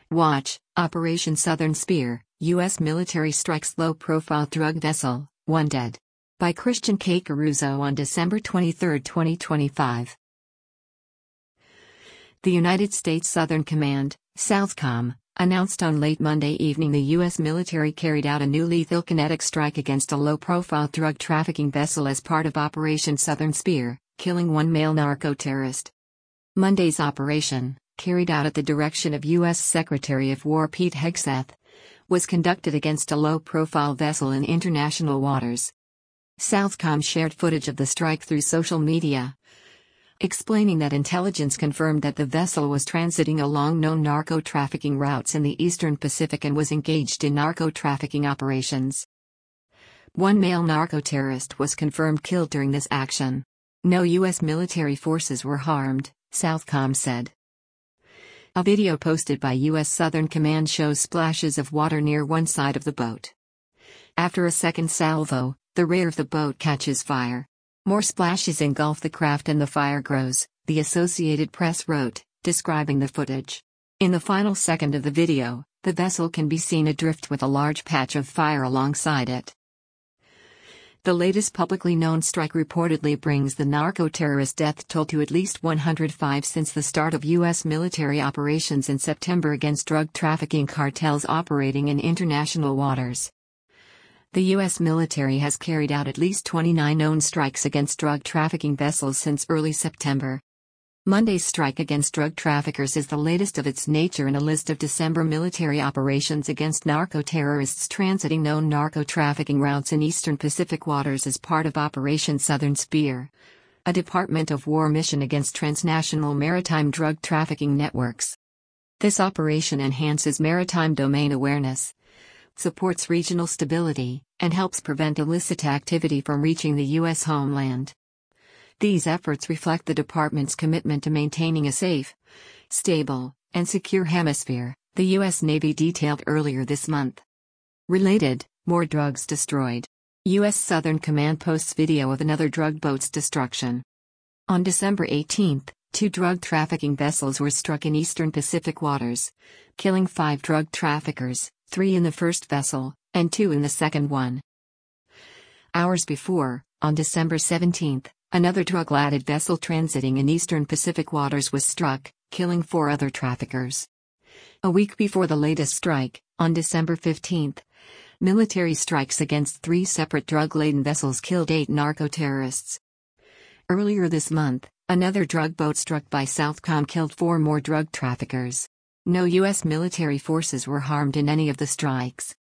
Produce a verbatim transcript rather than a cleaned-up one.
Watch, Operation Southern Spear, U S military strikes low-profile drug vessel, one dead. By Christian K. Caruso on December twenty-third, twenty twenty-five. The United States Southern Command, SOUTHCOM, announced on late Monday evening the U S military carried out a new lethal kinetic strike against a low-profile drug trafficking vessel as part of Operation Southern Spear, killing one male narco-terrorist. Monday's operation, carried out at the direction of U S Secretary of War Pete Hegseth, was conducted against a low-profile vessel in international waters. SOUTHCOM shared footage of the strike through social media, explaining that intelligence confirmed that the vessel was transiting along known narco-trafficking routes in the Eastern Pacific and was engaged in narco-trafficking operations. One male narco-terrorist was confirmed killed during this action. No U S military forces were harmed, SOUTHCOM said. A video posted by U S Southern Command shows splashes of water near one side of the boat. After a second salvo, the rear of the boat catches fire. More splashes engulf the craft and the fire grows, the Associated Press wrote, describing the footage. In the final second of the video, the vessel can be seen adrift with a large patch of fire alongside it. The latest publicly known strike reportedly brings the narco-terrorist death toll to at least one hundred five since the start of U S military operations in September against drug trafficking cartels operating in international waters. The U S military has carried out at least twenty-nine known strikes against drug trafficking vessels since early September. Monday's strike against drug traffickers is the latest of its nature in a list of December military operations against narco-terrorists transiting known narco-trafficking routes in Eastern Pacific waters as part of Operation Southern Spear, a Department of War mission against transnational maritime drug trafficking networks. This operation enhances maritime domain awareness, supports regional stability, and helps prevent illicit activity from reaching the U S homeland. These efforts reflect the department's commitment to maintaining a safe, stable, and secure hemisphere, the U S Navy detailed earlier this month. Related, more drugs destroyed. U S Southern Command posts video of another drug boat's destruction. On December eighteenth, two drug trafficking vessels were struck in Eastern Pacific waters, killing five drug traffickers, three in the first vessel, and two in the second one. Hours before, on December seventeenth, another drug-laden vessel transiting in Eastern Pacific waters was struck, killing four other traffickers. A week before the latest strike, on December fifteenth, military strikes against three separate drug-laden vessels killed eight narco-terrorists. Earlier this month, another drug boat struck by SOUTHCOM killed four more drug traffickers. No U S military forces were harmed in any of the strikes.